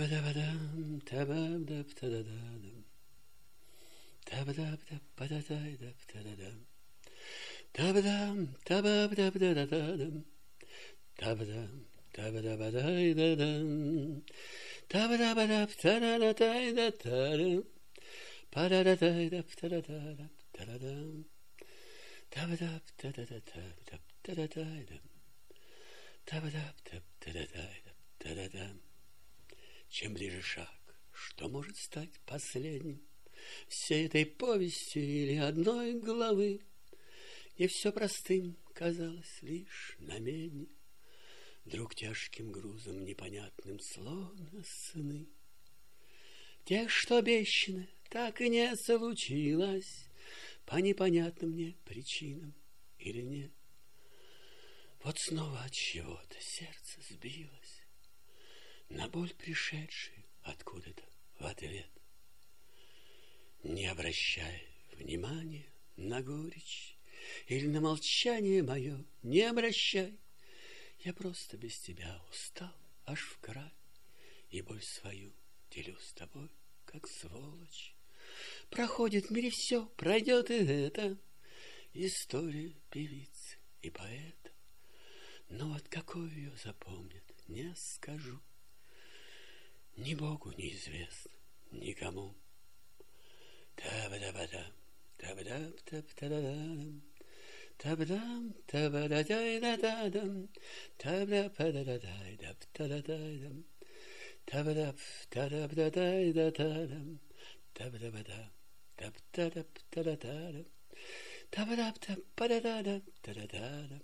Табадабадам, табабдаб-тадададам. Табадабдаб-пададайдаб-тададам. Табадам, табабдаб-дадададам. Табадам, табадабадайдадам. Табадабадаб-тадададайдададам. Падададайдаб-тадададам. Табадаб-тадададаб-тададайдам. Табадаб-тададайдаб-тададам. Чем ближе шаг, что может стать последним всей этой повести или одной главы, где все простым казалось лишь на медне, вдруг тяжким грузом непонятным словно сны. Тех, что обещано, так и не случилось по непонятным мне причинам или нет. Вот снова от чего-то сердце сбилось на боль, пришедшую откуда-то в ответ. Не обращай внимания на горечь или на молчание мое, не обращай. Я просто без тебя устал аж в край, и боль свою делю с тобой, как сволочь. Проходит в мире все, пройдет и это, история певицы и поэта. Но вот какой ее запомнят, не скажу. Ни Богу неизвестно, никому. Табадабадам, табадаб-таб-табадам, табадам, табададайдададам, табадапададайдаб-тададайдам, табадаб-тадабдадайдададам, табадабадам, таб-тадаб-тадададам, табадаб-табадададам-тадададам,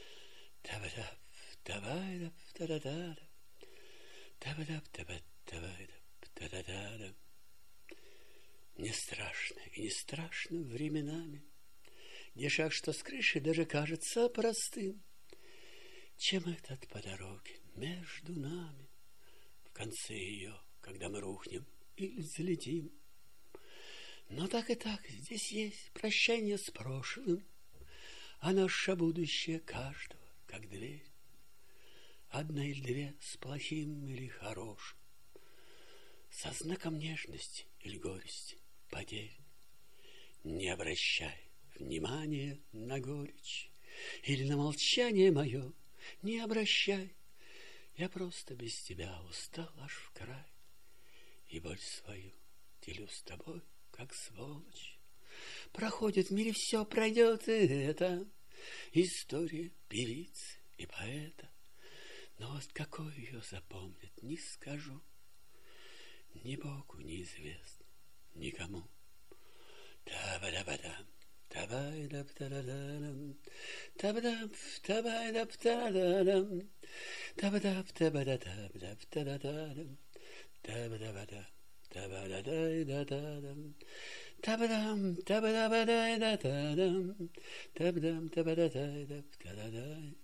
табадаб-табайдаб-тадададам, табадаб-табад. Та-да-да-да. Мне страшно и не страшно временами, где шаг, что с крыши, даже кажется простым, чем этот по дороге между нами, в конце ее, когда мы рухнем или взлетим. Но так и так, здесь есть прощание с прошлым, а наше будущее каждого, как дверь, одна или две с плохим или хорошим, со знаком нежности или горести, потерь. Не обращай внимания на горечь или на молчание мое, не обращай. Я просто без тебя устал аж в край, и боль свою делю с тобой, как сволочь. Проходит в мире все, пройдет и это, история певицы и поэта. Но вот какой ее запомнят, не скажу. Ни Богу неизвестно, никому. Табадабадам, табайдаб-тадададам, табадаб-табайдаб-тадададам, табадаб-табададаб-тадададам, табадабадам, табададайдададам, табадам, табадабадайдададам, табадам, табададайдаб-тададай,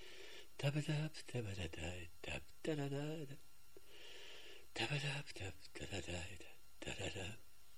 табадаб-табададайдаб-тадададам. Та-да-да-да-да-да-да.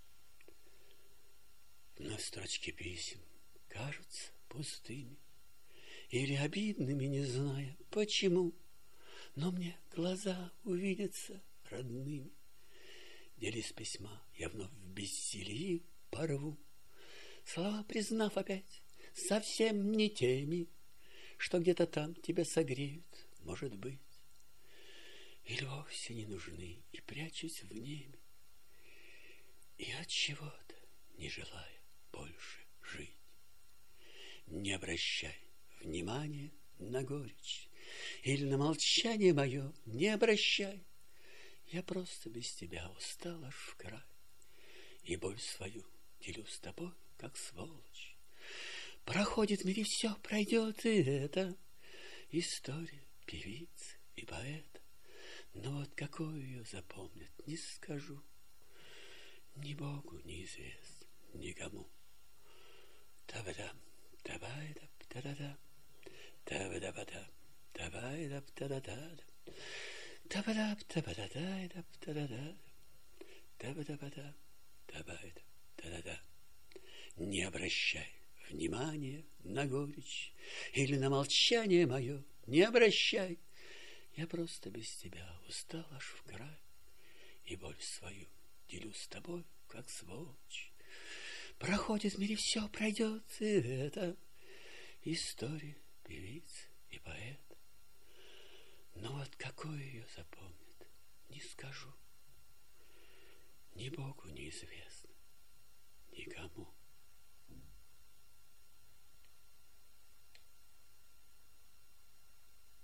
Но строчки писем кажутся пустыми или обидными, не зная почему. Но мне глаза увидятся родными, где лист письма я вновь в бессилии порву, слова признав опять совсем не теми, что где-то там тебя согреют, может быть. Или вовсе не нужны, и прячусь в небе, и от чего-то не желая больше жить. Не обращай внимания на горечь или на молчание мое, не обращай. Я просто без тебя устал аж в край, и боль свою делю с тобой, как сволочь. Проходит в мире все, пройдет и это, история певицы и поэта. Но вот какой ее запомнят, не скажу. Ни Богу неизвестно, никому. Табадам, табайдаб, тададам, табадабадам, табайдаб, тадададам, табадаб, табададайдаб, тадададам, табадабадам, табайдаб, тададам. Не обращай внимания на горечь или на молчание мое, не обращай. Я просто без тебя устал аж в край, и боль свою делю с тобой, как сволочь. Проходит в мире все, пройдет и это. История певиц и поэт. Но вот какой ее запомнит, не скажу. Ни Богу неизвестно.